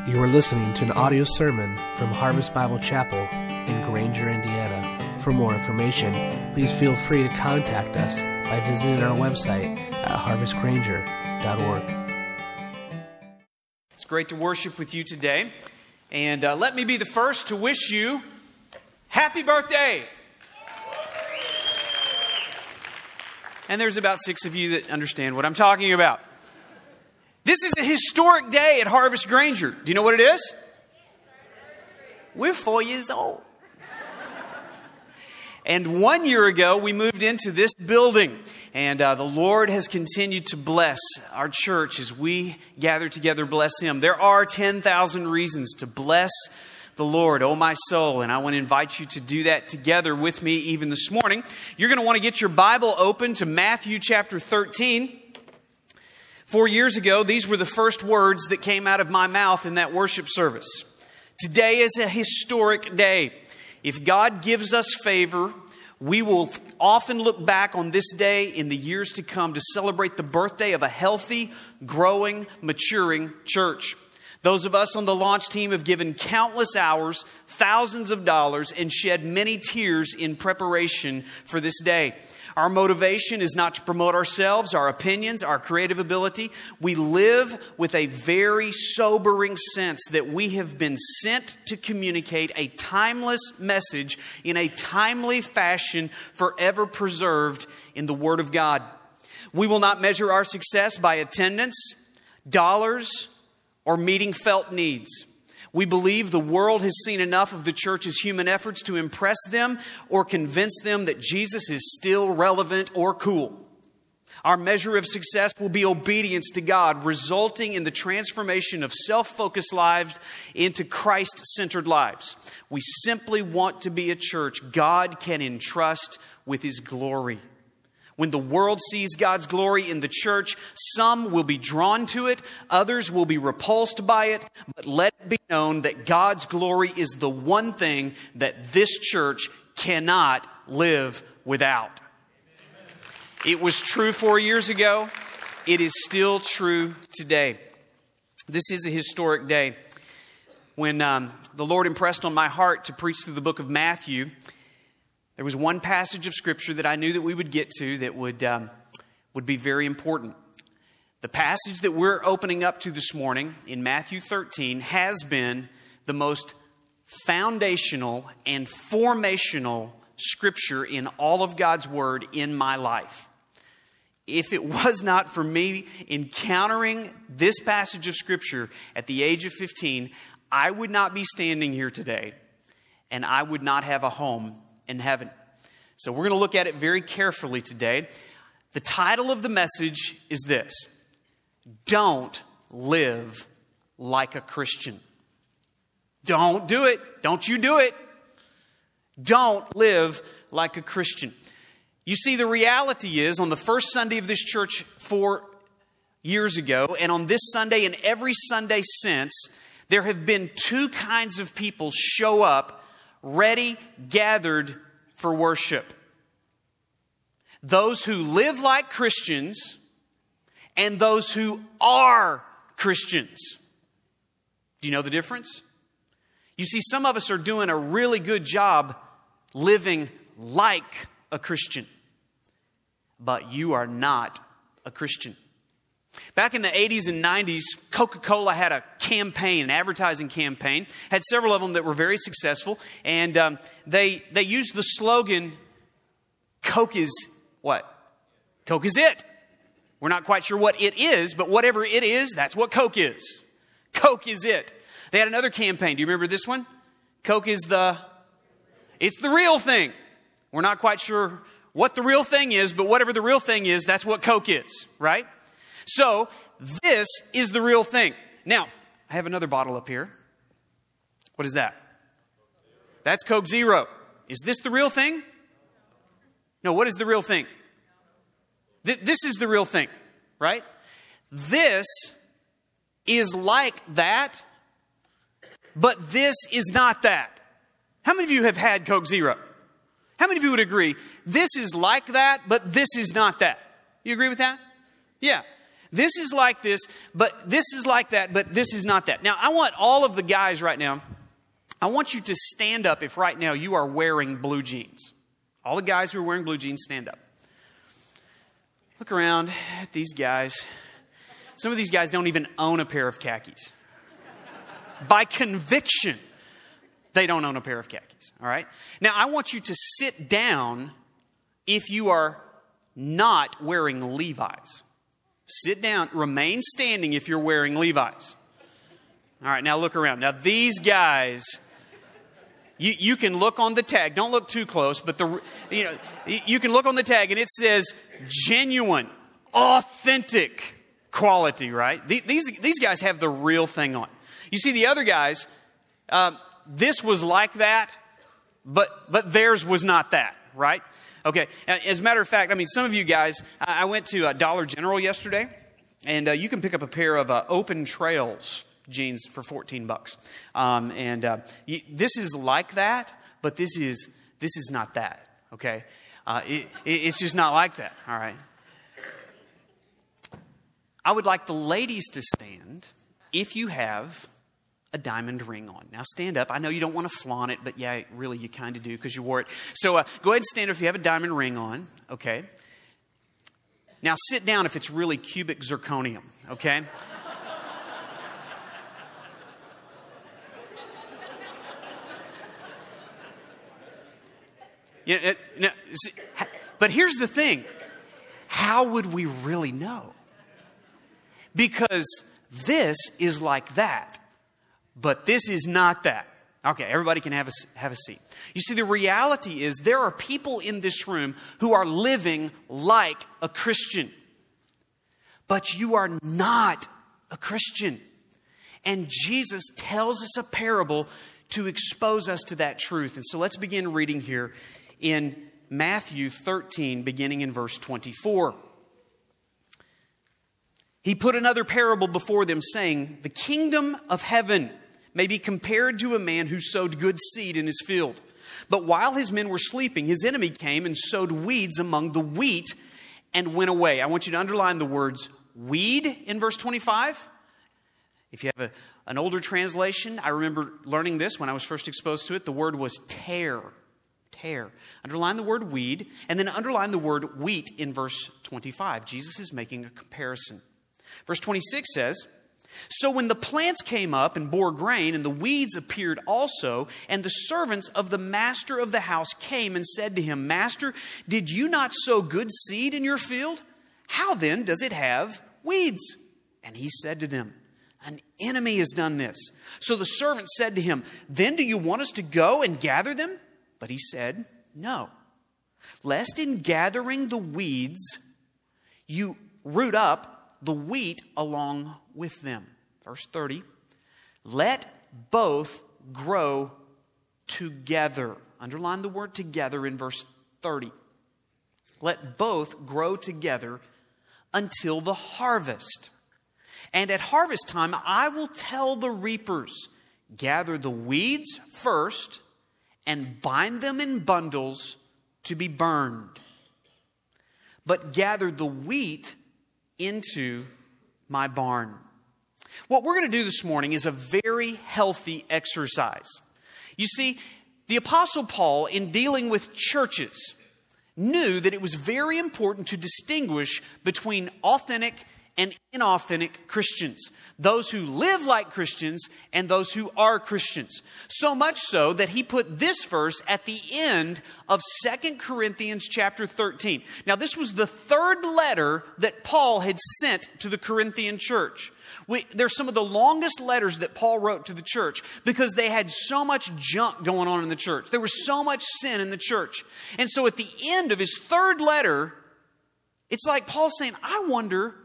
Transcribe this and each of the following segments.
You are listening to an audio sermon from Harvest Bible Chapel in Granger, Indiana. For more information, please feel free to contact us by visiting our website at harvestgranger.org. It's great to worship with you today. And let me be the first to wish you happy birthday. And there's about 6 of you that understand what I'm talking about. This is a historic day at Harvest Granger. Do you know what it is? We're 4 years old. And 1 year ago, we moved into this building. And the Lord has continued to bless our church as we gather together, bless Him. There are 10,000 reasons to bless the Lord, oh my soul. And I want to invite you to do that together with me even this morning. You're going to want to get your Bible open to Matthew chapter 13. 4 years ago, these were the first words that came out of my mouth in that worship service. Today is a historic day. If God gives us favor, we will often look back on this day in the years to come to celebrate the birthday of a healthy, growing, maturing church. Those of us on the launch team have given countless hours, thousands of dollars, and shed many tears in preparation for this day. Our motivation is not to promote ourselves, our opinions, our creative ability. We live with a very sobering sense that we have been sent to communicate a timeless message in a timely fashion, forever preserved in the Word of God. We will not measure our success by attendance, dollars, or meeting felt needs. We believe the world has seen enough of the church's human efforts to impress them or convince them that Jesus is still relevant or cool. Our measure of success will be obedience to God, resulting in the transformation of self-focused lives into Christ-centered lives. We simply want to be a church God can entrust with His glory. When the world sees God's glory in the church, some will be drawn to it, others will be repulsed by it, but let it be known that God's glory is the one thing that this church cannot live without. It was true 4 years ago. It is still true today. This is a historic day. When the Lord impressed on my heart to preach through the book of Matthew, there was one passage of Scripture that I knew that we would get to that would be very important. The passage that we're opening up to this morning in Matthew 13 has been the most foundational and formational Scripture in all of God's Word in my life. If it was not for me encountering this passage of Scripture at the age of 15, I would not be standing here today, and I would not have a home in heaven. So we're going to look at it very carefully today. The title of the message is this: Don't live like a Christian. Don't do it. Don't you do it. Don't live like a Christian. You see, the reality is, on the first Sunday of this church 4 years ago, and on this Sunday and every Sunday since, there have been two kinds of people show up ready, gathered for worship. Those who live like Christians and those who are Christians. Do you know the difference? You see, some of us are doing a really good job living like a Christian, but you are not a Christian. Back in the 80s and 90s, Coca-Cola had a campaign, an advertising campaign, had several of them that were very successful, and they used the slogan, Coke is what? Coke is it. We're not quite sure what it is, but whatever it is, that's what Coke is. Coke is it. They had another campaign. Do you remember this one? Coke is it's the real thing. We're not quite sure what the real thing is, but whatever the real thing is, that's what Coke is, right? So, this is the real thing. Now, I have another bottle up here. What is that? That's Coke Zero. Is this the real thing? No, what is the real thing? This is the real thing, right? This is like that, but this is not that. How many of you have had Coke Zero? How many of you would agree? This is like that, but this is not that. You agree with that? Yeah. This is like this, but this is like that, but this is not that. Now, I want all of the guys right now, I want you to stand up if right now you are wearing blue jeans. All the guys who are wearing blue jeans, stand up. Look around at these guys. Some of these guys don't even own a pair of khakis. By conviction, they don't own a pair of khakis. All right? Now, I want you to sit down if you are not wearing Levi's. Sit down. Remain standing if you're wearing Levi's. All right, now look around. Now, these guys, you can look on the tag. Don't look too close, but you can look on the tag and it says genuine, authentic quality, right? These guys have the real thing on. You see, the other guys, this was like that, but theirs was not that, right? Okay, as a matter of fact, I mean, some of you guys, I went to Dollar General yesterday, and you can pick up a pair of Open Trails jeans for $14. This is like that, but this is not that, okay? It's just not like that, all right? I would like the ladies to stand if you have a diamond ring on. Now stand up. I know you don't want to flaunt it, but yeah, really you kind of do because you wore it. So go ahead and stand up if you have a diamond ring on, okay? Now sit down if it's really cubic zirconium, okay? But here's the thing. How would we really know? Because this is like that. But this is not that. Okay, everybody can have a seat. You see, the reality is there are people in this room who are living like a Christian. But you are not a Christian. And Jesus tells us a parable to expose us to that truth. And so let's begin reading here in Matthew 13, beginning in verse 24. He put another parable before them, saying, "The kingdom of heaven may be compared to a man who sowed good seed in his field. But while his men were sleeping, his enemy came and sowed weeds among the wheat and went away." I want you to underline the words weed in verse 25. If you have an older translation, I remember learning this when I was first exposed to it. The word was tare. Tare. Underline the word weed, and then underline the word wheat in verse 25. Jesus is making a comparison. Verse 26 says, "So when the plants came up and bore grain, and the weeds appeared also, and the servants of the master of the house came and said to him, 'Master, did you not sow good seed in your field? How then does it have weeds?' And he said to them, 'An enemy has done this.' So the servant said to him, 'Then do you want us to go and gather them?' But he said, 'No, lest in gathering the weeds you root up the wheat along with them.'" Verse 30, "Let both grow together." Underline the word together in verse 30. "Let both grow together until the harvest. And at harvest time, I will tell the reapers, gather the weeds first and bind them in bundles to be burned. But gather the wheat into my barn." What we're going to do this morning is a very healthy exercise. You see, the Apostle Paul, in dealing with churches, knew that it was very important to distinguish between authentic and inauthentic Christians. Those who live like Christians and those who are Christians. So much so that he put this verse at the end of 2 Corinthians chapter 13. Now, this was the third letter that Paul had sent to the Corinthian church. They're some of the longest letters that Paul wrote to the church because they had so much junk going on in the church. There was so much sin in the church. And so at the end of his third letter, it's like Paul saying, I wonder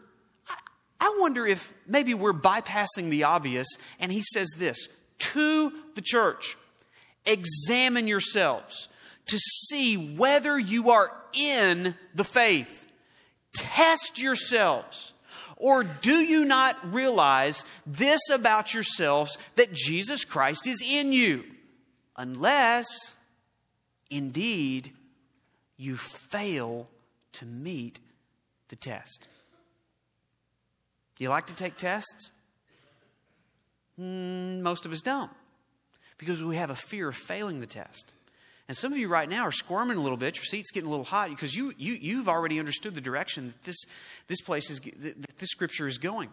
if maybe we're bypassing the obvious. And he says this to the church: "Examine yourselves to see whether you are in the faith. Test yourselves. Or do you not realize this about yourselves, that Jesus Christ is in you? Unless, indeed, you fail to meet the test." Do you like to take tests? Most of us don't, because we have a fear of failing the test. And some of you right now are squirming a little bit. Your seat's getting a little hot because you've already understood the direction that this place is, that this scripture is going.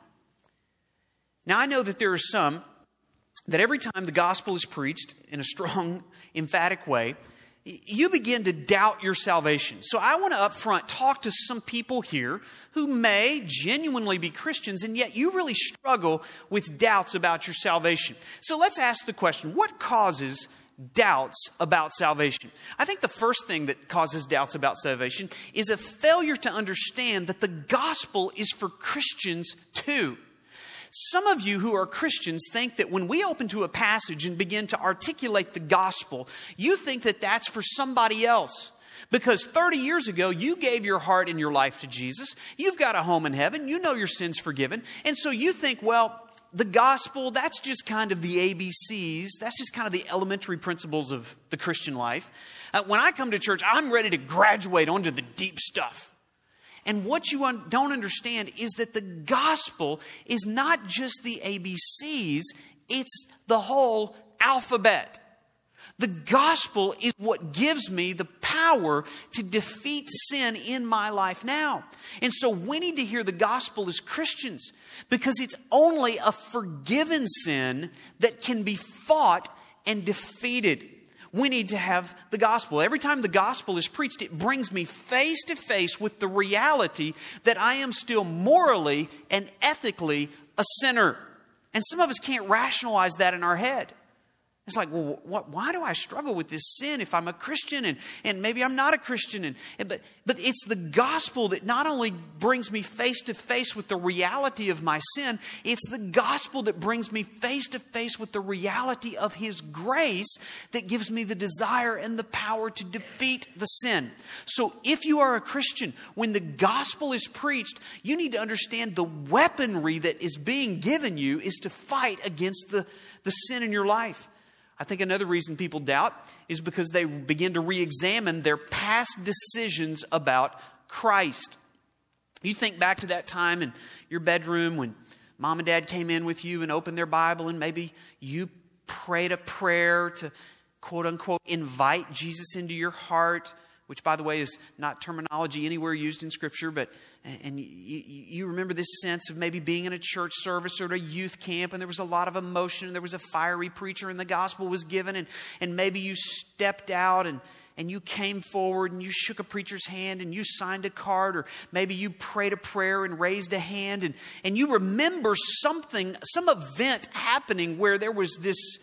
Now, I know that there are some that every time the gospel is preached in a strong, emphatic way, you begin to doubt your salvation. So I want to up front talk to some people here who may genuinely be Christians, and yet you really struggle with doubts about your salvation. So let's ask the question, what causes doubts about salvation? I think the first thing that causes doubts about salvation is a failure to understand that the gospel is for Christians too. Some of you who are Christians think that when we open to a passage and begin to articulate the gospel, you think that that's for somebody else. Because 30 years ago, you gave your heart and your life to Jesus. You've got a home in heaven. You know your sins forgiven. And so you think, well, the gospel, that's just kind of the ABCs. That's just kind of the elementary principles of the Christian life. When I come to church, I'm ready to graduate onto the deep stuff. And what you don't understand is that the gospel is not just the ABCs, it's the whole alphabet. The gospel is what gives me the power to defeat sin in my life now. And so we need to hear the gospel as Christians, because it's only a forgiven sin that can be fought and defeated. We need to have the gospel. Every time the gospel is preached, it brings me face to face with the reality that I am still morally and ethically a sinner. And some of us can't rationalize that in our head. It's like, well, why do I struggle with this sin if I'm a Christian and maybe I'm not a Christian? But it's the gospel that not only brings me face to face with the reality of my sin, it's the gospel that brings me face to face with the reality of His grace that gives me the desire and the power to defeat the sin. So if you are a Christian, when the gospel is preached, you need to understand the weaponry that is being given you is to fight against the sin in your life. I think another reason people doubt is because they begin to re-examine their past decisions about Christ. You think back to that time in your bedroom when mom and dad came in with you and opened their Bible, and maybe you prayed a prayer to, quote unquote, invite Jesus into your heart, which, by the way, is not terminology anywhere used in Scripture, but and you remember this sense of maybe being in a church service or at a youth camp, and there was a lot of emotion, and there was a fiery preacher, and the gospel was given, and maybe you stepped out and you came forward and you shook a preacher's hand and you signed a card, or maybe you prayed a prayer and raised a hand, and you remember something, some event happening where there was this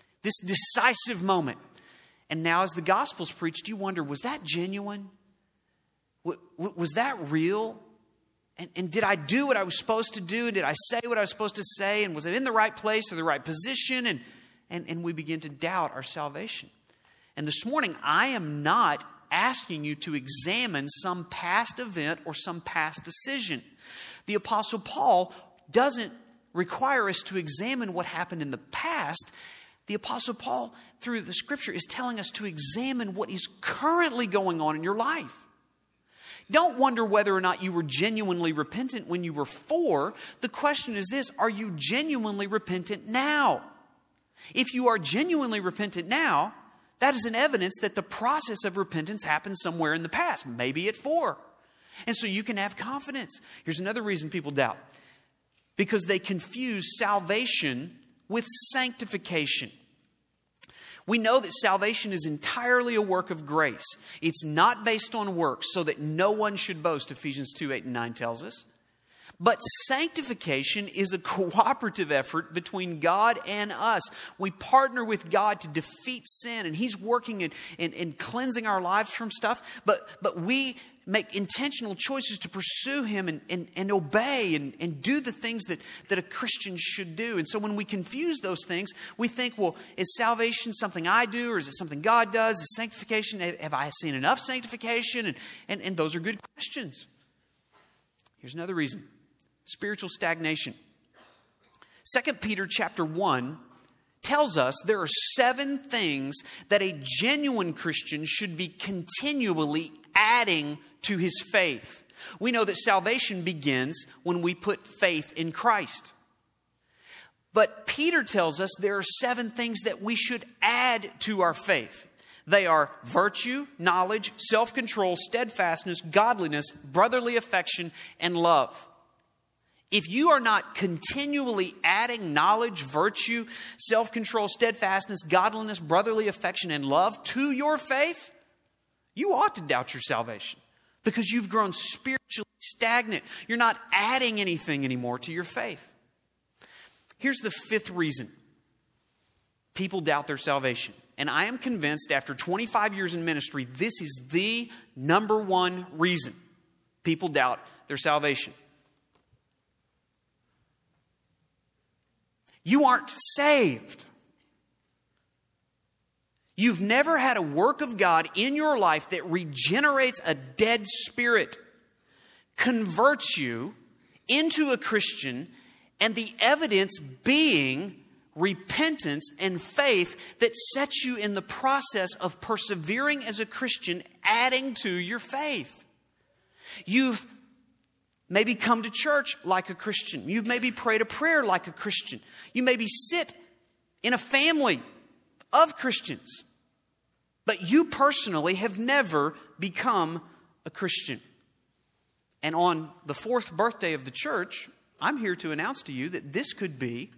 decisive moment. And now as the gospel's preached, you wonder, was that genuine? Was that real? And did I do what I was supposed to do? Did I say what I was supposed to say? And was it in the right place or the right position? And we begin to doubt our salvation. And this morning, I am not asking you to examine some past event or some past decision. The Apostle Paul doesn't require us to examine what happened in the past. The Apostle Paul, through the Scripture, is telling us to examine what is currently going on in your life. Don't wonder whether or not you were genuinely repentant when you were 4. The question is this: are you genuinely repentant now? If you are genuinely repentant now, that is an evidence that the process of repentance happened somewhere in the past, maybe at 4. And so you can have confidence. Here's another reason people doubt: because they confuse salvation with sanctification. We know that salvation is entirely a work of grace. It's not based on works, so that no one should boast, Ephesians 2:8-9 tells us. But sanctification is a cooperative effort between God and us. We partner with God to defeat sin, and He's working in cleansing our lives from stuff. But we make intentional choices to pursue Him and obey and do the things that a Christian should do. And so when we confuse those things, we think, well, is salvation something I do, or is it something God does? Is sanctification, have I seen enough sanctification? And those are good questions. Here's another reason: spiritual stagnation. 2 Peter chapter 1 tells us there are 7 things that a genuine Christian should be continually adding to his faith. We know that salvation begins when we put faith in Christ. But Peter tells us there are 7 things that we should add to our faith. They are virtue, knowledge, self-control, steadfastness, godliness, brotherly affection, and love. If you are not continually adding knowledge, virtue, self-control, steadfastness, godliness, brotherly affection, and love to your faith, you ought to doubt your salvation because you've grown spiritually stagnant. You're not adding anything anymore to your faith. Here's the 5th reason people doubt their salvation. And I am convinced after 25 years in ministry, this is the number 1 reason people doubt their salvation. You aren't saved. You've never had a work of God in your life that regenerates a dead spirit, converts you into a Christian, and the evidence being repentance and faith that sets you in the process of persevering as a Christian, adding to your faith. You've maybe come to church like a Christian. You've maybe prayed a prayer like a Christian. You maybe sit in a family of Christians. But you personally have never become a Christian. And on the 4th birthday of the church, I'm here to announce to you that this could be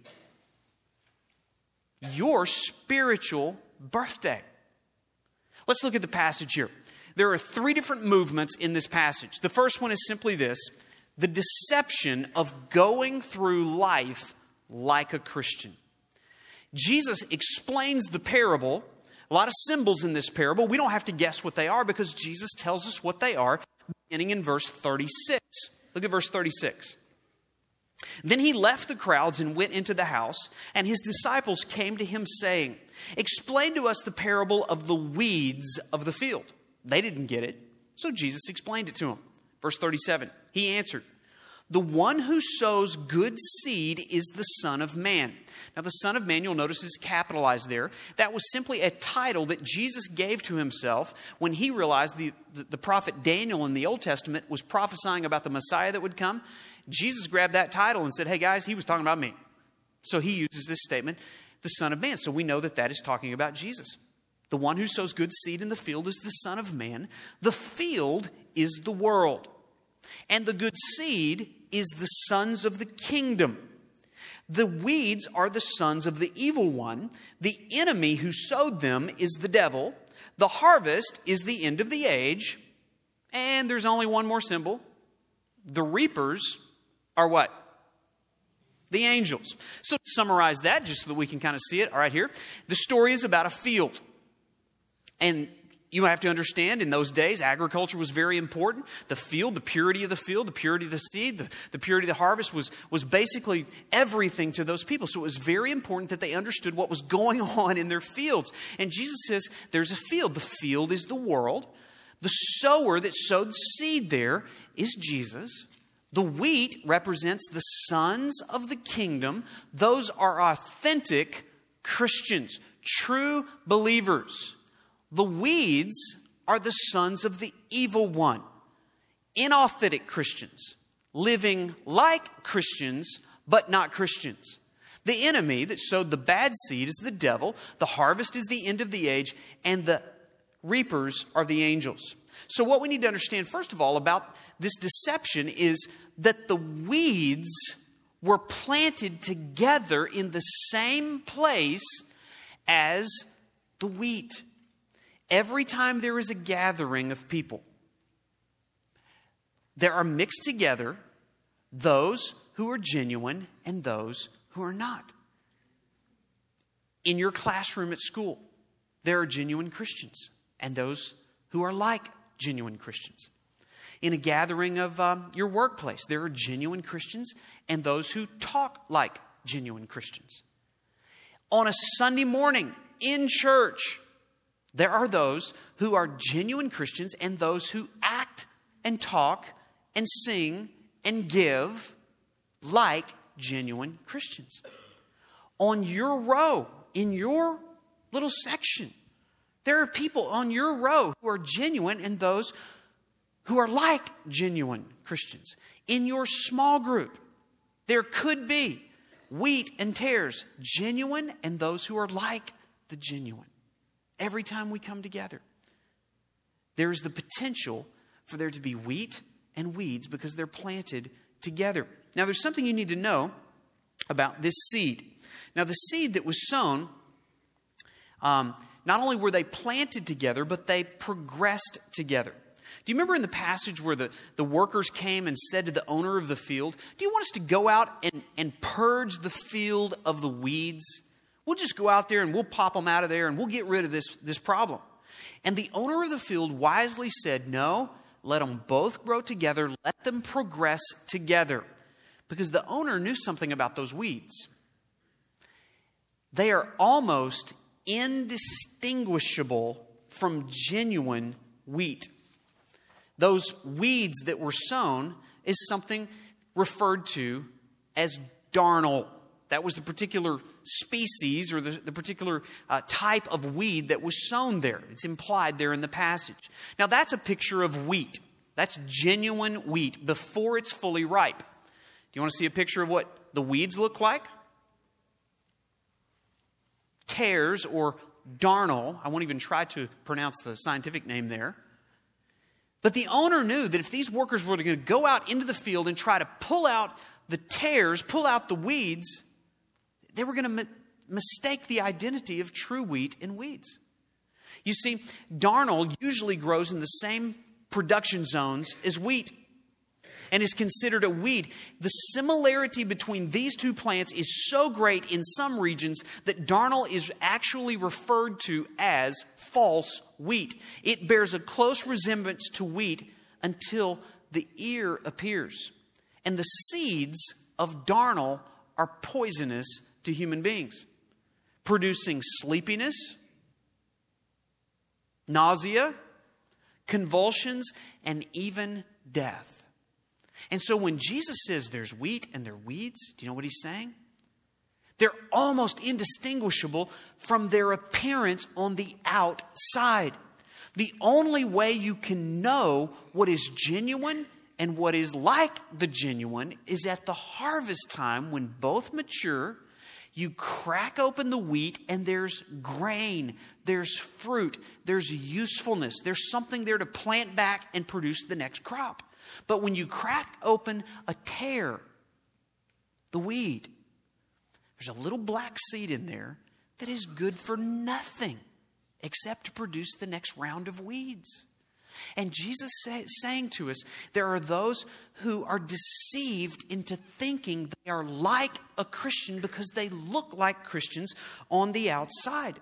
your spiritual birthday. Let's look at the passage here. There are 3 different movements in this passage. The first one is simply this: the deception of going through life like a Christian. Jesus explains the parable. A lot of symbols in this parable. We don't have to guess what they are because Jesus tells us what they are, beginning in verse 36. Look at verse 36. Then he left the crowds and went into the house, and his disciples came to him saying, "Explain to us the parable of the weeds of the field." They didn't get it, so Jesus explained it to them. Verse 37, he answered, "The one who sows good seed is the Son of Man." Now the Son of Man, you'll notice, is capitalized there. That was simply a title that Jesus gave to himself when he realized the prophet Daniel in the Old Testament was prophesying about the Messiah that would come. Jesus grabbed that title and said, "Hey guys, he was talking about me." So he uses this statement, the Son of Man. So we know that that is talking about Jesus. The one who sows good seed in the field is the Son of Man. The field is the world. And the good seed is the sons of the kingdom. The weeds are the sons of the evil one. The enemy who sowed them is the devil. The harvest is the end of the age. And there's only one more symbol. The reapers are what? The angels. So to summarize that, just so that we can kind of see it, all right, here. The story is about a field. And you have to understand, in those days, agriculture was very important. The field, the purity of the field, the purity of the seed, the purity of the harvest was basically everything to those people. So it was very important that they understood what was going on in their fields. And Jesus says, there's a field. The field is the world. The sower that sowed seed there is Jesus. The wheat represents the sons of the kingdom. Those are authentic Christians, true believers. The weeds are the sons of the evil one, inauthentic Christians, living like Christians, but not Christians. The enemy that sowed the bad seed is the devil. The harvest is the end of the age, and the reapers are the angels. So what we need to understand, first of all, about this deception is that the weeds were planted together in the same place as the wheat. Every time there is a gathering of people, there are mixed together those who are genuine and those who are not. In your classroom at school, there are genuine Christians and those who are like genuine Christians. In a gathering of your workplace, there are genuine Christians and those who talk like genuine Christians. On a Sunday morning in church, there are those who are genuine Christians and those who act and talk and sing and give like genuine Christians. On your row, in your little section, there are people on your row who are genuine and those who are like genuine Christians. In your small group, there could be wheat and tares, genuine and those who are like the genuine. Every time we come together, there's the potential for there to be wheat and weeds because they're planted together. Now, there's something you need to know about this seed. Now, the seed that was sown, not only were they planted together, but they progressed together. Do you remember in the passage where the workers came and said to the owner of the field, do you want us to go out and purge the field of the weeds? We'll just go out there and we'll pop them out of there and we'll get rid of this problem. And the owner of the field wisely said, no, let them both grow together. Let them progress together. Because the owner knew something about those weeds. They are almost indistinguishable from genuine wheat. Those weeds that were sown is something referred to as darnel. That was the particular species or the particular type of weed that was sown there. It's implied there in the passage. Now that's a picture of wheat. That's genuine wheat before it's fully ripe. Do you want to see a picture of what the weeds look like? Tares or darnel. I won't even try to pronounce the scientific name there. But the owner knew that if these workers were going to go out into the field and try to pull out the tares, pull out the weeds, they were going to mistake the identity of true wheat and weeds. You see, darnel usually grows in the same production zones as wheat and is considered a weed. The similarity between these two plants is so great in some regions that darnel is actually referred to as false wheat. It bears a close resemblance to wheat until the ear appears. And the seeds of darnel are poisonous to human beings, producing sleepiness, nausea, convulsions, and even death. And so when Jesus says there's wheat and there are weeds, do you know what he's saying? They're almost indistinguishable from their appearance on the outside. The only way you can know what is genuine and what is like the genuine is at the harvest time when both mature. You crack open the wheat and there's grain, there's fruit, there's usefulness. There's something there to plant back and produce the next crop. But when you crack open a tare, the weed, there's a little black seed in there that is good for nothing except to produce the next round of weeds. And Jesus saying to us, there are those who are deceived into thinking they are like a Christian because they look like Christians on the outside.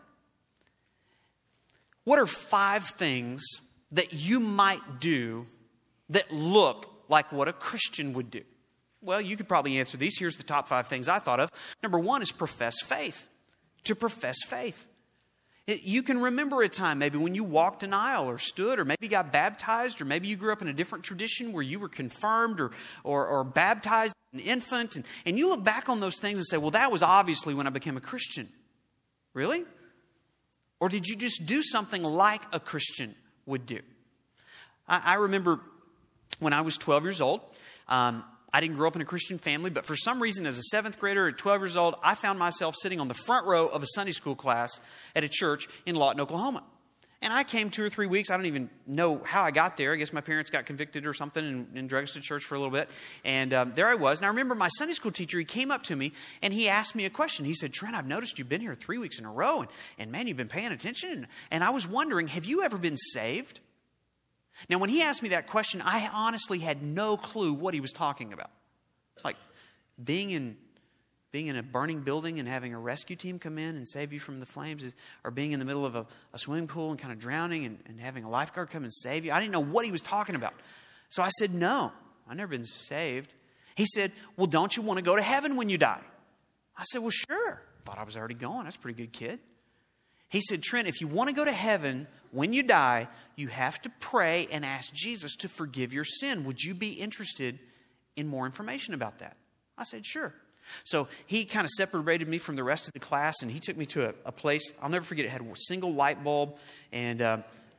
What are 5 things that you might do that look like what a Christian would do? Well, you could probably answer these. Here's the top 5 things I thought of. Number 1 is profess faith. To profess faith. You can remember a time maybe when you walked an aisle or stood or maybe got baptized or maybe you grew up in a different tradition where you were confirmed or baptized as an infant. And you look back on those things and say, well, that was obviously when I became a Christian. Really? Or did you just do something like a Christian would do? I remember when I was 12 years old, I didn't grow up in a Christian family, but for some reason as a 7th grader at 12 years old, I found myself sitting on the front row of a Sunday school class at a church in Lawton, Oklahoma. And I came 2 or 3 weeks. I don't even know how I got there. I guess my parents got convicted or something and dragged us to church for a little bit. And there I was. And I remember my Sunday school teacher, he came up to me and he asked me a question. He said, Trent, I've noticed you've been here 3 weeks in a row. And man, you've been paying attention. And I was wondering, have you ever been saved? Now, when he asked me that question, I honestly had no clue what he was talking about. Like being in a burning building and having a rescue team come in and save you from the flames, or being in the middle of a swimming pool and kind of drowning and having a lifeguard come and save you. I didn't know what he was talking about. So I said, no, I've never been saved. He said, well, don't you want to go to heaven when you die? I said, well, sure. Thought I was already going. That's a pretty good kid. He said, Trent, if you want to go to heaven when you die, you have to pray and ask Jesus to forgive your sin. Would you be interested in more information about that? I said, sure. So he kind of separated me from the rest of the class and he took me to a place, I'll never forget, it had a single light bulb and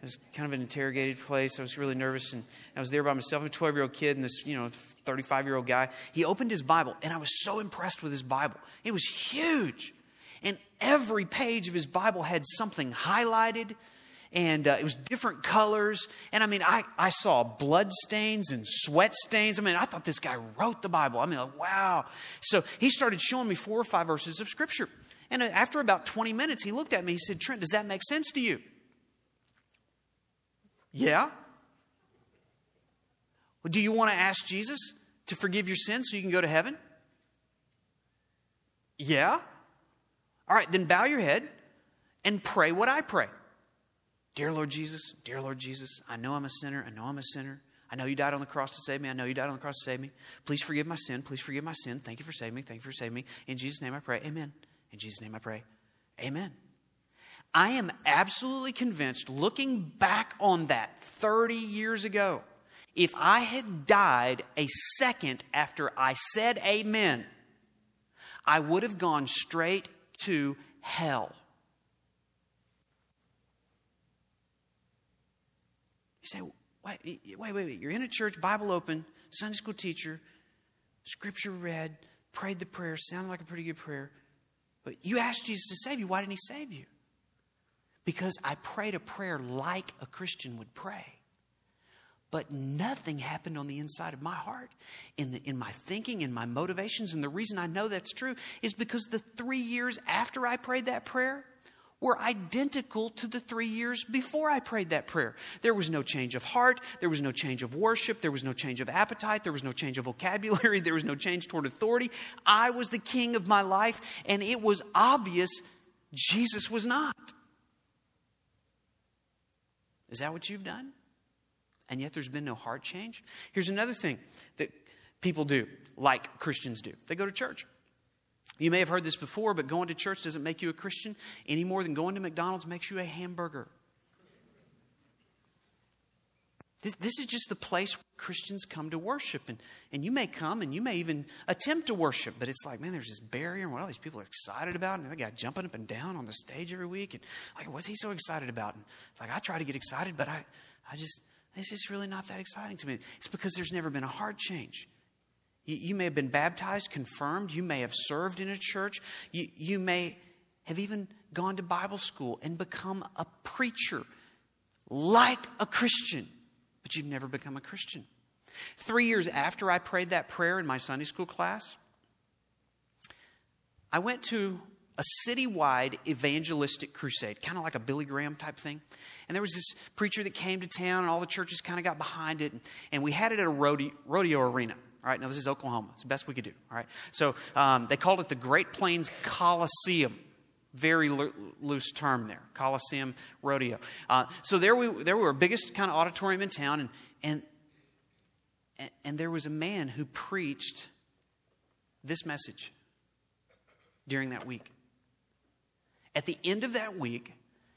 was kind of an interrogated place. I was really nervous, and I was there by myself. I'm a 12-year-old kid, and this 35-year-old guy. He opened his Bible, and I was so impressed with his Bible. It was huge, and every page of his Bible had something highlighted, and it was different colors. And I mean, I saw blood stains and sweat stains. I mean, I thought this guy wrote the Bible. I mean, like, wow. So he started showing me 4 or 5 verses of Scripture. And after about 20 minutes, he looked at me. He said, Trent, does that make sense to you? Yeah. Well, do you want to ask Jesus to forgive your sins so you can go to heaven? Yeah. All right, then bow your head and pray what I pray. Dear Lord Jesus, I know I'm a sinner. I know you died on the cross to save me. Please forgive my sin. Thank you for saving me. In Jesus' name I pray. Amen. In Jesus' name I pray. Amen. I am absolutely convinced, looking back on that 30 years ago, if I had died a second after I said amen, I would have gone straight to hell. You say, wait. You're in a church, Bible open, Sunday school teacher, Scripture read, prayed the prayer, sounded like a pretty good prayer. But you asked Jesus to save you. Why didn't He save you? Because I prayed a prayer like a Christian would pray. But nothing happened on the inside of my heart, in my thinking, in my motivations. And the reason I know that's true is because the 3 years after I prayed that prayer were identical to the 3 years before I prayed that prayer. There was no change of heart. There was no change of worship. There was no change of appetite. There was no change of vocabulary. There was no change toward authority. I was the king of my life, and it was obvious Jesus was not. Is that what you've done? And yet there's been no heart change? Here's another thing that people do, like Christians do. They go to church. You may have heard this before, but going to church doesn't make you a Christian any more than going to McDonald's makes you a hamburger. This is just the place where Christians come to worship. And you may come and you may even attempt to worship, but it's like, man, there's this barrier and what all these people are excited about. And they got jumping up and down on the stage every week. And like, what's he so excited about? And it's like, I try to get excited, but it's just really not that exciting to me. It's because there's never been a heart change. You may have been baptized, confirmed. You may have served in a church. You may have even gone to Bible school and become a preacher like a Christian, but you've never become a Christian. 3 years after I prayed that prayer in my Sunday school class, I went to a citywide evangelistic crusade, kind of like a Billy Graham type thing. And there was this preacher that came to town, and all the churches kind of got behind it. And we had it at a rodeo arena. All right, now this is Oklahoma. It's the best we could do. All right, so they called it the Great Plains Coliseum. Very loose term there, Coliseum Rodeo. So there we were, biggest kind of auditorium in town, and there was a man who preached this message during that week. At the end of that week,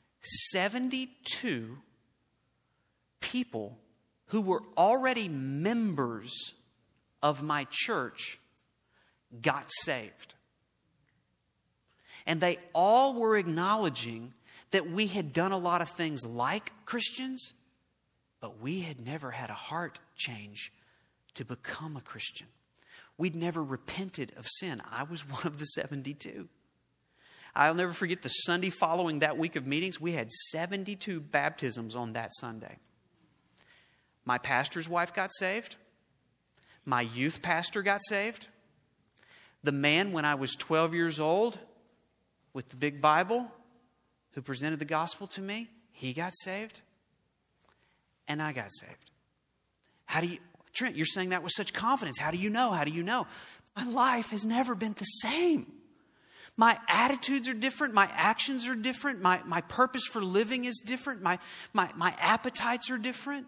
72 people who were already members of my church got saved. And they all were acknowledging that we had done a lot of things like Christians, but we had never had a heart change to become a Christian. We'd never repented of sin. I was one of the 72. I'll never forget the Sunday following that week of meetings. We had 72 baptisms on that Sunday. My pastor's wife got saved. My youth pastor got saved. The man, when I was 12 years old, with the big Bible, who presented the gospel to me, he got saved. And I got saved. How do you, Trent, you're saying that with such confidence. How do you know? How do you know? My life has never been the same. My attitudes are different. My actions are different. My purpose for living is different. My appetites are different.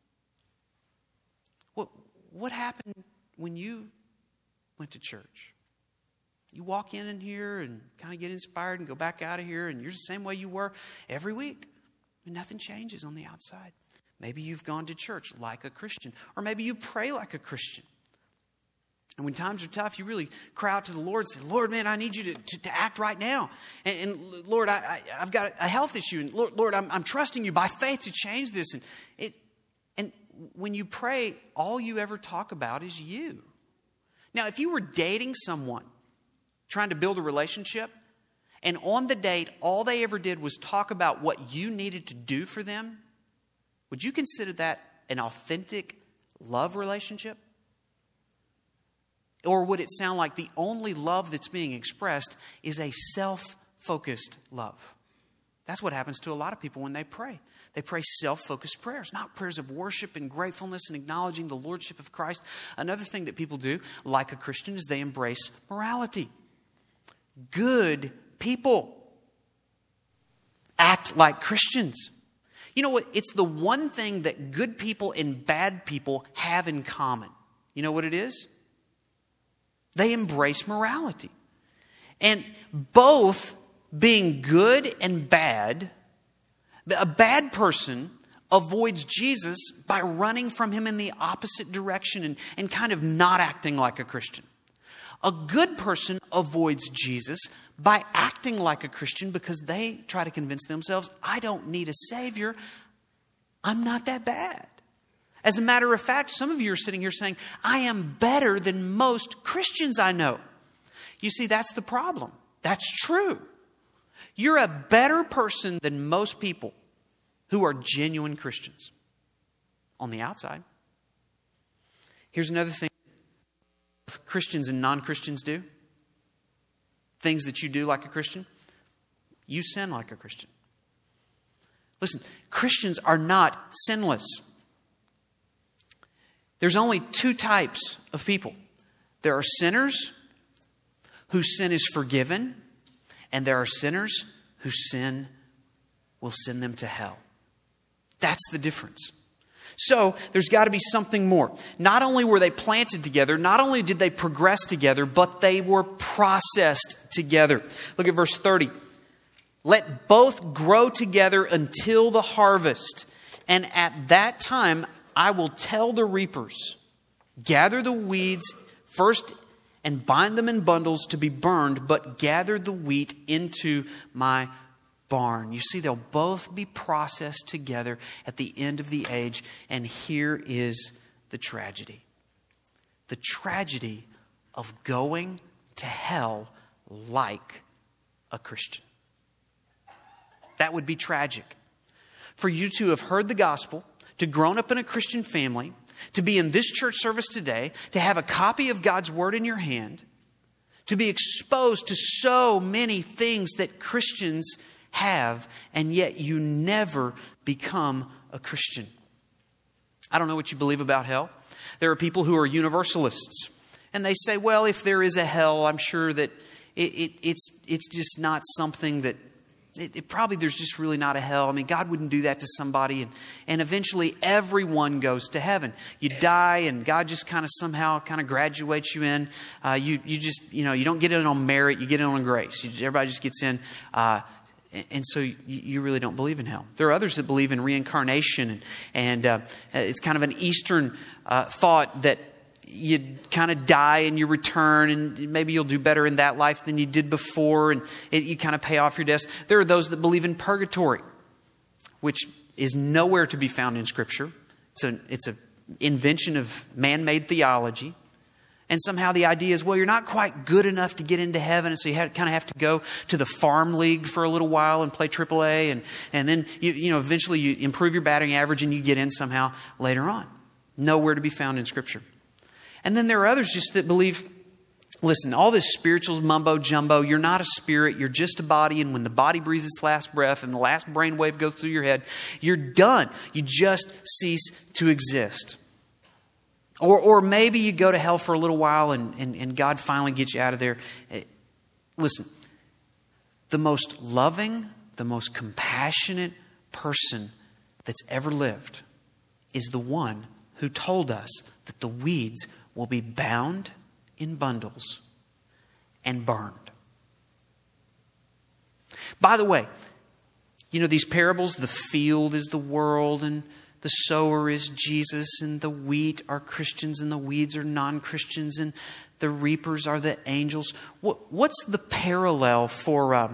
What happened when you went to church? You walk in here and kind of get inspired and go back out of here, and you're the same way you were every week. And nothing changes on the outside. Maybe you've gone to church like a Christian, or maybe you pray like a Christian. And when times are tough, you really cry out to the Lord and say, Lord, man, I need you to act right now. And Lord, I've got a health issue. And Lord, I'm trusting you by faith to change this. And when you pray, all you ever talk about is you. Now, if you were dating someone, trying to build a relationship, and on the date, all they ever did was talk about what you needed to do for them, would you consider that an authentic love relationship? Or would it sound like the only love that's being expressed is a self-focused love? That's what happens to a lot of people when they pray. They pray self-focused prayers, not prayers of worship and gratefulness and acknowledging the lordship of Christ. Another thing that people do, like a Christian, is they embrace morality. Good people act like Christians. You know what? It's the one thing that good people and bad people have in common. You know what it is? They embrace morality. And both being good and bad, a bad person avoids Jesus by running from him in the opposite direction and kind of not acting like a Christian. A good person avoids Jesus by acting like a Christian because they try to convince themselves, I don't need a Savior. I'm not that bad. As a matter of fact, some of you are sitting here saying, I am better than most Christians I know. You see, that's the problem. That's true. You're a better person than most people who are genuine Christians on the outside. Here's another thing Christians and non-Christians do. Things that you do like a Christian. You sin like a Christian. Listen, Christians are not sinless. There's only two types of people. There are sinners whose sin is forgiven, and there are sinners whose sin will send them to hell. That's the difference. So there's got to be something more. Not only were they planted together, not only did they progress together, but they were processed together. Look at verse 30. Let both grow together until the harvest. And at that time, I will tell the reapers, gather the weeds first and bind them in bundles to be burned, but gather the wheat into my barn. You see, they'll both be processed together at the end of the age. And here is the tragedy. The tragedy of going to hell like a Christian. That would be tragic. For you to have heard the gospel, to grown up in a Christian family, to be in this church service today, to have a copy of God's Word in your hand, to be exposed to so many things that Christians have, and yet you never become a Christian. I don't know what you believe about hell. There are people who are universalists, and they say, well, if there is a hell, I'm sure that it's just not something that probably there's just really not a hell. I mean, God wouldn't do that to somebody. And eventually everyone goes to heaven. You die and God just somehow graduates you in. You don't get in on merit. You get in on grace. Everybody just gets in. And so you really don't believe in hell. There are others that believe in reincarnation. And it's kind of an Eastern thought that you kind of die and you return, and maybe you'll do better in that life than you did before, and you kind of pay off your debts. There are those that believe in purgatory, which is nowhere to be found in Scripture. It's an invention of man-made theology. And somehow the idea is, well, you're not quite good enough to get into heaven, and so you kind of have to go to the farm league for a little while and play AAA, and then eventually you improve your batting average and you get in somehow later on. Nowhere to be found in Scripture. And then there are others just that believe, listen, all this spiritual mumbo jumbo, you're not a spirit, you're just a body, and when the body breathes its last breath and the last brainwave goes through your head, you're done. You just cease to exist. Or maybe you go to hell for a little while and God finally gets you out of there. Listen, the most loving, the most compassionate person that's ever lived is the one who told us that the weeds will be bound in bundles and burned. By the way, these parables, the field is the world, and the sower is Jesus, and the wheat are Christians, and the weeds are non-Christians, and The reapers are the angels. What's the parallel for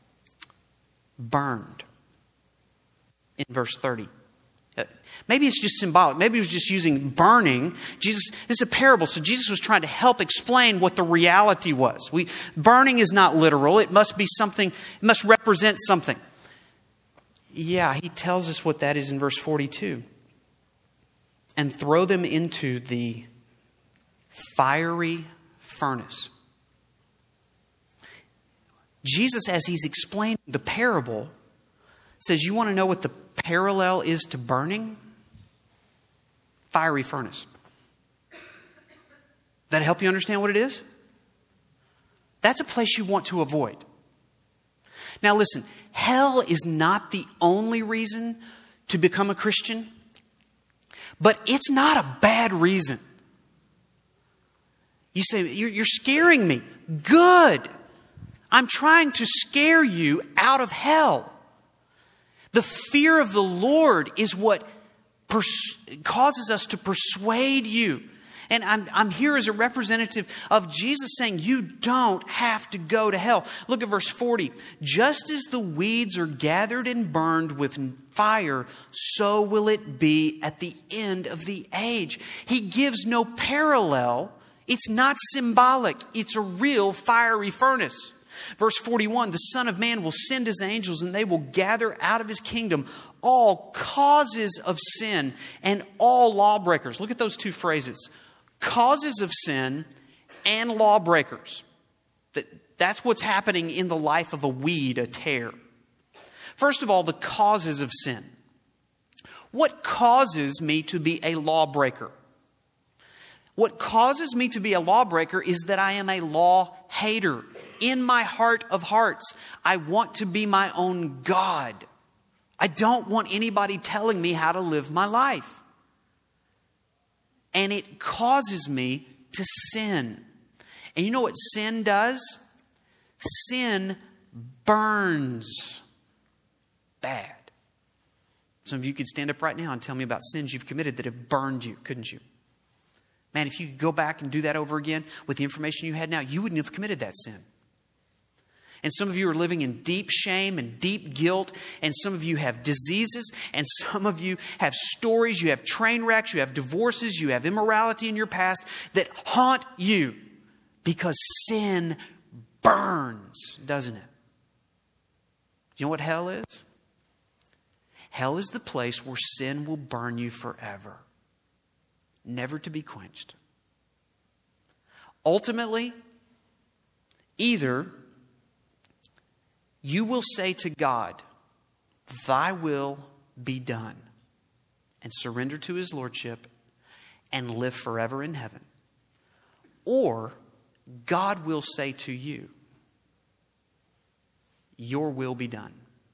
burned in verse 30? Maybe it's just symbolic. Maybe he was just using burning. This is a parable, so Jesus was trying to help explain what the reality was. Burning is not literal. It must be something, it must represent something. Yeah, he tells us what that is in verse 42. And throw them into the fiery furnace. Jesus, as he's explaining the parable, says, you want to know what the parallel is to burning? Fiery furnace. That help you understand what it is? That's a place you want to avoid. Now listen, hell is not the only reason to become a Christian, but it's not a bad reason. You say, you're scaring me. Good. I'm trying to scare you out of hell. The fear of the Lord is what causes us to persuade you. And I'm here as a representative of Jesus saying you don't have to go to hell. Look at verse 40. Just as the weeds are gathered and burned with fire, so will it be at the end of the age. He gives no parallel. It's not symbolic. It's a real fiery furnace. Verse 41, the Son of Man will send his angels and they will gather out of his kingdom all causes of sin and all lawbreakers. Look at those two phrases. Causes of sin and lawbreakers. That's what's happening in the life of a weed, a tare. First of all, the causes of sin. What causes me to be a lawbreaker? What causes me to be a lawbreaker is that I am a law hater. In my heart of hearts, I want to be my own God. I don't want anybody telling me how to live my life. And it causes me to sin. And you know what sin does? Sin burns bad. Some of you could stand up right now and tell me about sins you've committed that have burned you, couldn't you? Man, if you could go back and do that over again with the information you had now, you wouldn't have committed that sin. And some of you are living in deep shame and deep guilt. And some of you have diseases. And some of you have stories. You have train wrecks. You have divorces. You have immorality in your past that haunt you because sin burns, doesn't it? You know what hell is? Hell is the place where sin will burn you forever, never to be quenched. Ultimately, either you will say to God, thy will be done, and surrender to his lordship and live forever in heaven. Or God will say to you, your will be done.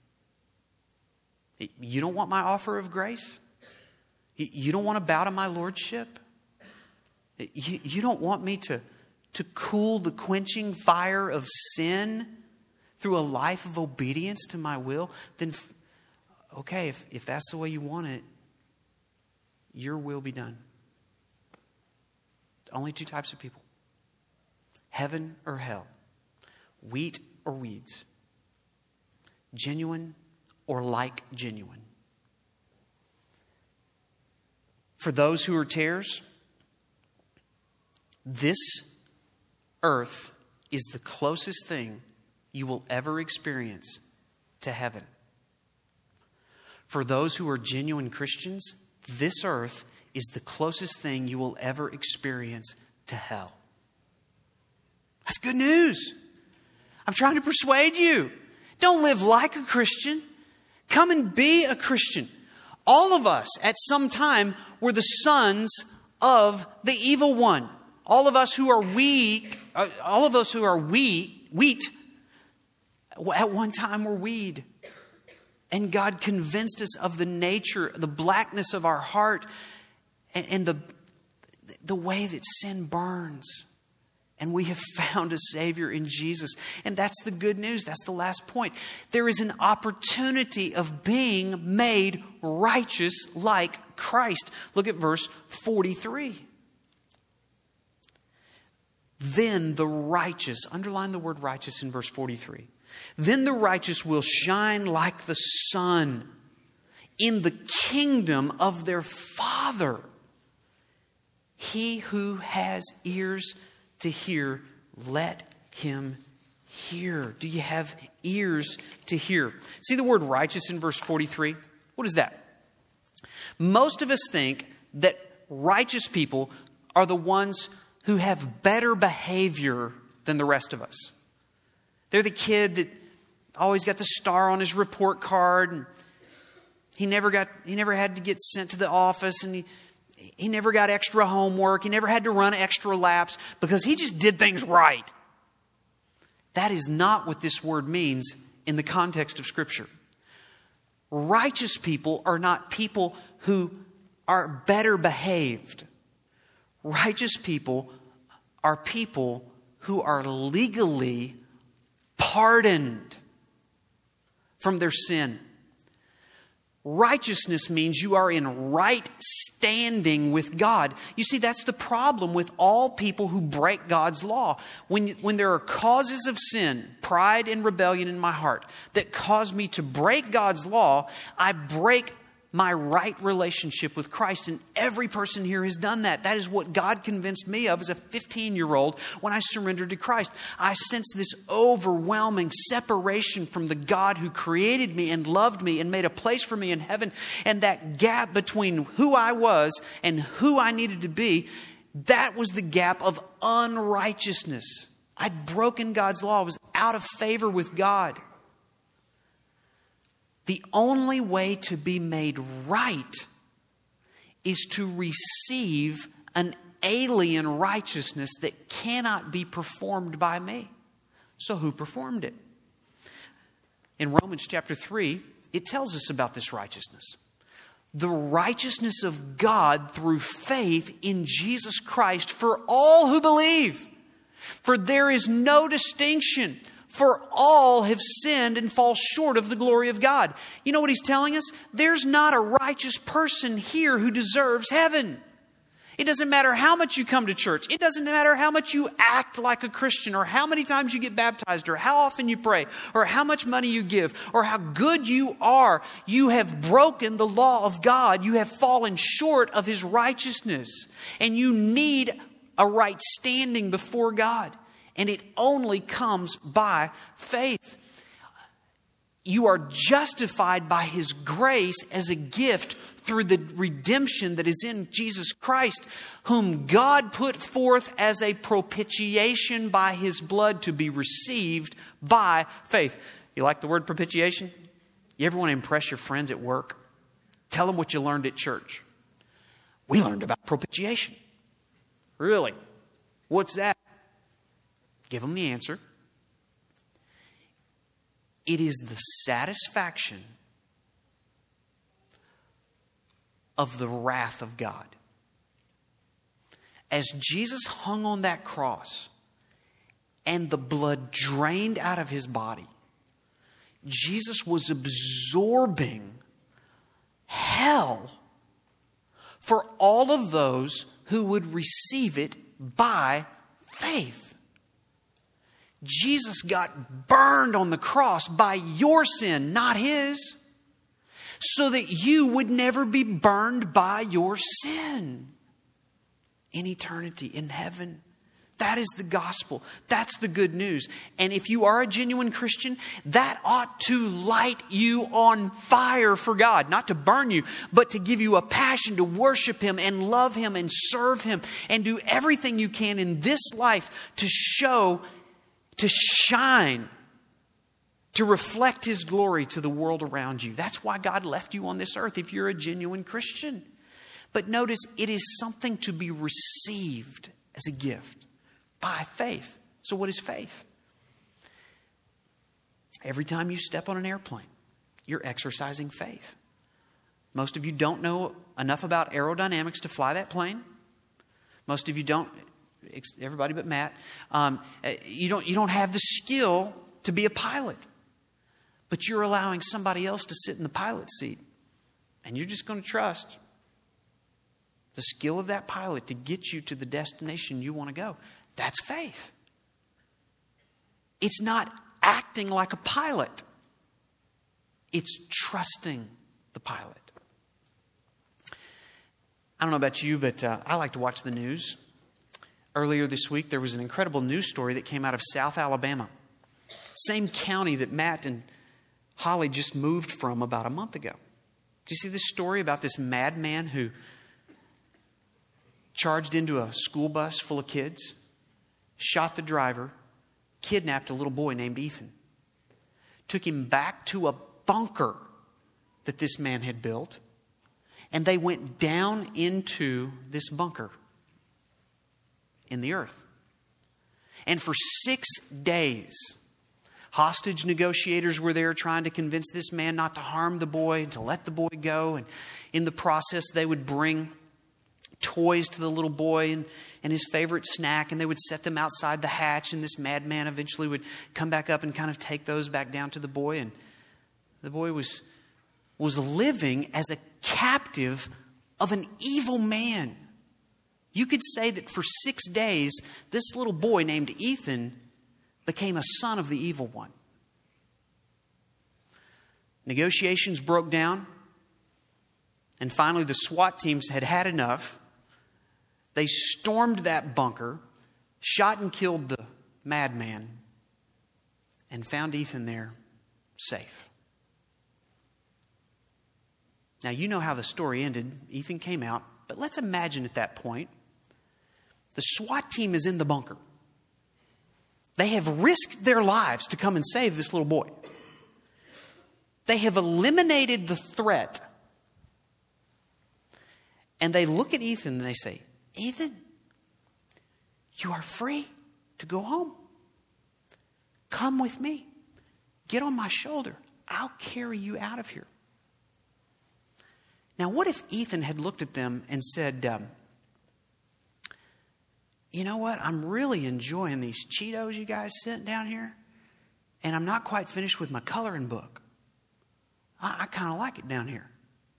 You don't want my offer of grace? You don't want to bow to my lordship? You don't want me to cool the quenching fire of sin through a life of obedience to my will? Then, okay, if that's the way you want it, your will be done. Only two types of people. Heaven or hell. Wheat or weeds. Genuine or like genuine. For those who are tares, this earth is the closest thing you will ever experience to heaven. For those who are genuine Christians, this earth is the closest thing you will ever experience to hell. That's good news. I'm trying to persuade you. Don't live like a Christian. Come and be a Christian. All of us at some time were the sons of the evil one. All of us who are weak, wheat, at one time were weed. And God convinced us of the nature, the blackness of our heart, and the way that sin burns. And we have found a Savior in Jesus. And that's the good news. That's the last point. There is an opportunity of being made righteous like Christ. Look at verse 43. Then the righteous, underline the word righteous in verse 43. Then the righteous will shine like the sun in the kingdom of their Father. He who has ears to hear, let him hear. Do you have ears to hear? See the word righteous in verse 43? What is that? Most of us think that righteous people are the ones who have better behavior than the rest of us. They're the kid that always got the star on his report card, and he never had to get sent to the office, and he never got extra homework. He never had to run extra laps because he just did things right. That is not what this word means in the context of Scripture. Righteous people are not people who are better behaved. Righteous people are people who are legally pardoned from their sin. Righteousness means you are in right standing with God. You see, that's the problem with all people who break God's law. When there are causes of sin, pride and rebellion in my heart that cause me to break God's law, I break my right relationship with Christ. And every person here has done that. That is what God convinced me of as a 15-year-old when I surrendered to Christ. I sensed this overwhelming separation from the God who created me and loved me and made a place for me in heaven. And that gap between who I was and who I needed to be, that was the gap of unrighteousness. I'd broken God's law. I was out of favor with God. The only way to be made right is to receive an alien righteousness that cannot be performed by me. So who performed it? In Romans chapter 3, it tells us about this righteousness. The righteousness of God through faith in Jesus Christ for all who believe. For there is no distinction. For all have sinned and fall short of the glory of God. You know what he's telling us? There's not a righteous person here who deserves heaven. It doesn't matter how much you come to church. It doesn't matter how much you act like a Christian, or how many times you get baptized, or how often you pray, or how much money you give, or how good you are. You have broken the law of God. You have fallen short of His righteousness. And you need a right standing before God. And it only comes by faith. You are justified by His grace as a gift through the redemption that is in Jesus Christ, whom God put forth as a propitiation by His blood to be received by faith. You like the word propitiation? You ever want to impress your friends at work? Tell them what you learned at church. We learned about propitiation. Really? What's that? Give them the answer. It is the satisfaction of the wrath of God. As Jesus hung on that cross and the blood drained out of His body, Jesus was absorbing hell for all of those who would receive it by faith. Jesus got burned on the cross by your sin, not His, so that you would never be burned by your sin in eternity, in heaven. That is the gospel. That's the good news. And if you are a genuine Christian, that ought to light you on fire for God. Not to burn you, but to give you a passion to worship Him and love Him and serve Him and do everything you can in this life to show, to shine, to reflect His glory to the world around you. That's why God left you on this earth if you're a genuine Christian. But notice, it is something to be received as a gift by faith. So what is faith? Every time you step on an airplane, you're exercising faith. Most of you don't know enough about aerodynamics to fly that plane. Most of you don't, everybody but Matt, you don't have the skill to be a pilot. But you're allowing somebody else to sit in the pilot seat. And you're just going to trust the skill of that pilot to get you to the destination you want to go. That's faith. It's not acting like a pilot. It's trusting the pilot. I don't know about you, but I like to watch the news. Earlier this week, there was an incredible news story that came out of South Alabama. Same county that Matt and Holly just moved from about a month ago. Do you see this story about this madman who charged into a school bus full of kids, shot the driver, kidnapped a little boy named Ethan, took him back to a bunker that this man had built, and they went down into this bunker in the earth. And for 6 days, hostage negotiators were there trying to convince this man not to harm the boy and to let the boy go. And in the process, they would bring toys to the little boy and his favorite snack, and they would set them outside the hatch, and this madman eventually would come back up and kind of take those back down to the boy. And the boy was living as a captive of an evil man. You could say that for 6 days, this little boy named Ethan became a son of the evil one. Negotiations broke down, and finally the SWAT teams had had enough. They stormed that bunker, shot and killed the madman, and found Ethan there safe. Now, you know how the story ended. Ethan came out, but let's imagine at that point, the SWAT team is in the bunker. They have risked their lives to come and save this little boy. They have eliminated the threat. And they look at Ethan and they say, Ethan, you are free to go home. Come with me. Get on my shoulder. I'll carry you out of here. Now, what if Ethan had looked at them and said, you know what? I'm really enjoying these Cheetos you guys sent down here, and I'm not quite finished with my coloring book. I kind of like it down here.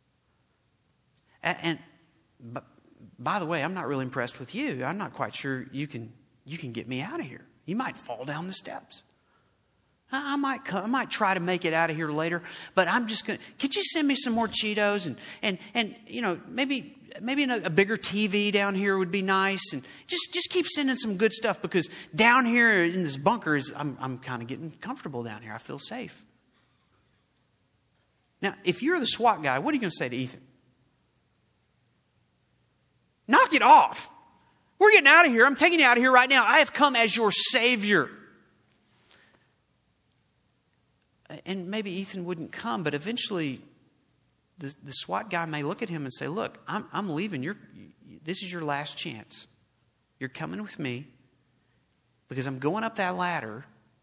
But by the way, I'm not really impressed with you. I'm not quite sure you can get me out of here. You might fall down the steps. I might try to make it out of here later, but I'm just going to, could you send me some more Cheetos and you know, maybe a bigger TV down here would be nice, and just keep sending some good stuff, because down here in this bunker I'm kind of getting comfortable down here. I feel safe. Now, if you're the SWAT guy, what are you going to say to Ethan? Knock it off. We're getting out of here. I'm taking you out of here right now. I have come as your Savior. And maybe Ethan wouldn't come, but eventually the SWAT guy may look at him and say, look, I'm leaving. This is your last chance. You're coming with me because I'm going up that ladder.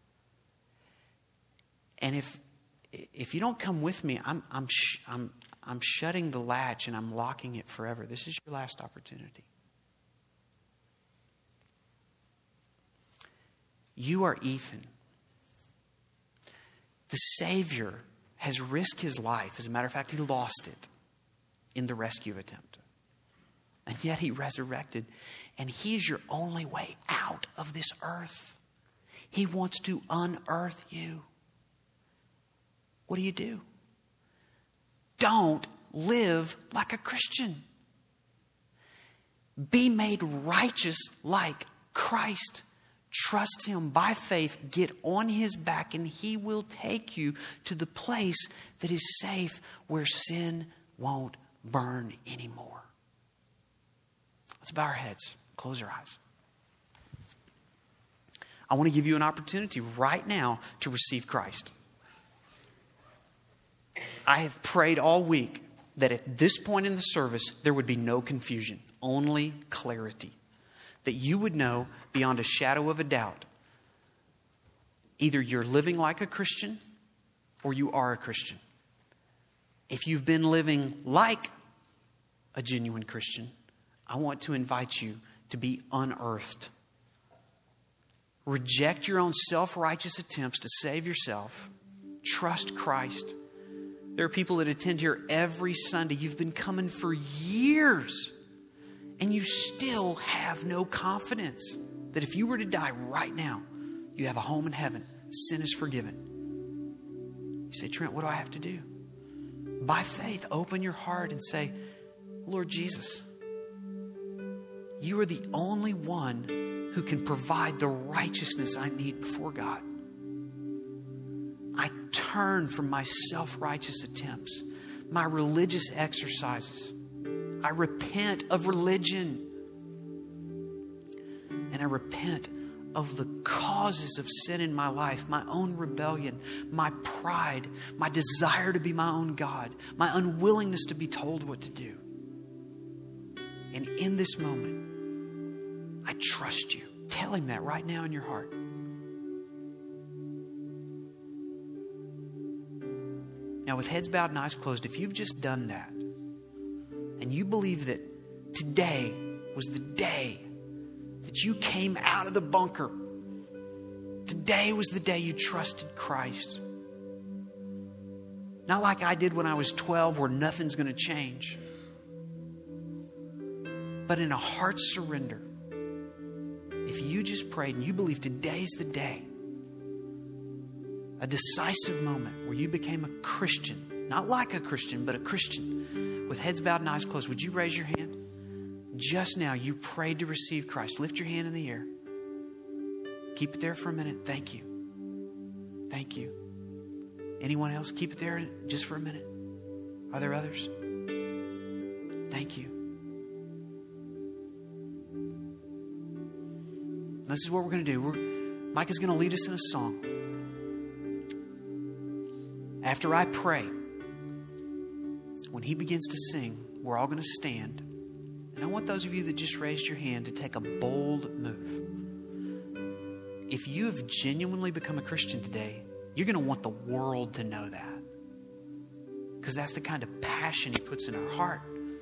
And if you don't come with me, I'm shutting the latch and I'm locking it forever. This is your last opportunity. You are Ethan. The Savior has risked his life. As a matter of fact, he lost it in the rescue attempt. And yet he resurrected. And he's your only way out of this earth. He wants to unearth you. What do? Don't live like a Christian. Be made righteous like Christ. Trust him by faith. Get on his back, and he will take you to the place that is safe, where sin won't burn anymore. Let's bow our heads. Close our eyes. I want to give you an opportunity right now to receive Christ. I have prayed all week that at this point in the service, there would be no confusion, only clarity. That you would know beyond a shadow of a doubt, either you're living like a Christian or you are a Christian. If you've been living like a genuine Christian, I want to invite you to be unearthed. Reject your own self-righteous attempts to save yourself. Trust Christ. There are people that attend here every Sunday. You've been coming for years, and you still have no confidence that if you were to die right now, you have a home in heaven. Sin is forgiven. You say, Trent, what do I have to do? By faith, open your heart and say, Lord Jesus, you are the only one who can provide the righteousness I need before God. I turn from my self-righteous attempts, my religious exercises. I repent of religion. And I repent of the causes of sin in my life, my own rebellion, my pride, my desire to be my own God, my unwillingness to be told what to do. And in this moment, I trust you. Tell him that right now in your heart. Now, with heads bowed and eyes closed, if you've just done that, and you believe that today was the day that you came out of the bunker, today was the day you trusted Christ. Not like I did when I was 12, where nothing's going to change. But in a heart surrender, if you just prayed and you believe today's the day, a decisive moment where you became a Christian, not like a Christian, but a Christian, with heads bowed and eyes closed, would you raise your hand? Just now, you prayed to receive Christ. Lift your hand in the air. Keep it there for a minute. Thank you. Thank you. Anyone else? Keep it there just for a minute. Are there others? Thank you. This is what we're going to do. Mike is going to lead us in a song. After I pray, when he begins to sing, we're all going to stand. And I want those of you that just raised your hand to take a bold move. If you have genuinely become a Christian today, you're going to want the world to know that. Because that's the kind of passion he puts in our heart.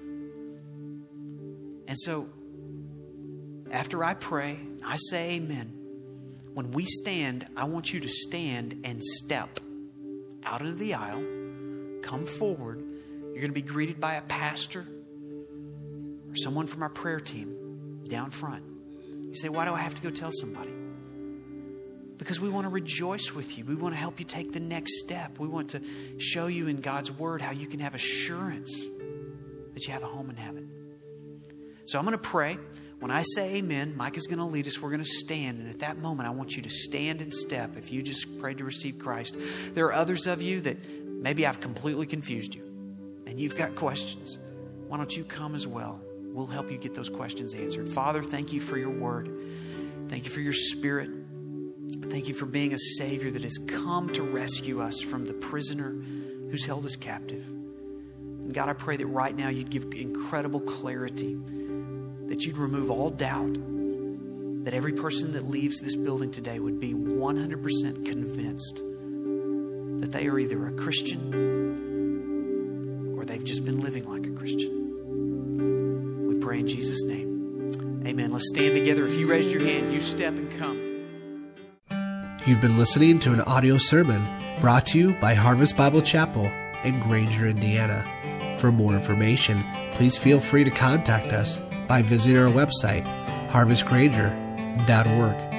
And so, after I pray, I say amen. When we stand, I want you to stand and step out into the aisle. Come forward. You're going to be greeted by a pastor or someone from our prayer team down front. You say, why do I have to go tell somebody? Because we want to rejoice with you. We want to help you take the next step. We want to show you in God's Word how you can have assurance that you have a home in heaven. So I'm going to pray. When I say amen, Mike is going to lead us. We're going to stand. And at that moment, I want you to stand and step if you just prayed to receive Christ. There are others of you that maybe I've completely confused you and you've got questions. Why don't you come as well? We'll help you get those questions answered. Father, thank you for your word. Thank you for your Spirit. Thank you for being a Savior that has come to rescue us from the prisoner who's held us captive. And God, I pray that right now you'd give incredible clarity, that you'd remove all doubt, that every person that leaves this building today would be 100% convinced that they are either a Christian or they've just been living like a Christian. We pray in Jesus' name. Amen. Let's stand together. If you raised your hand, you step and come. You've been listening to an audio sermon brought to you by Harvest Bible Chapel in Granger, Indiana. For more information, please feel free to contact us by visiting our website, harvestgranger.org.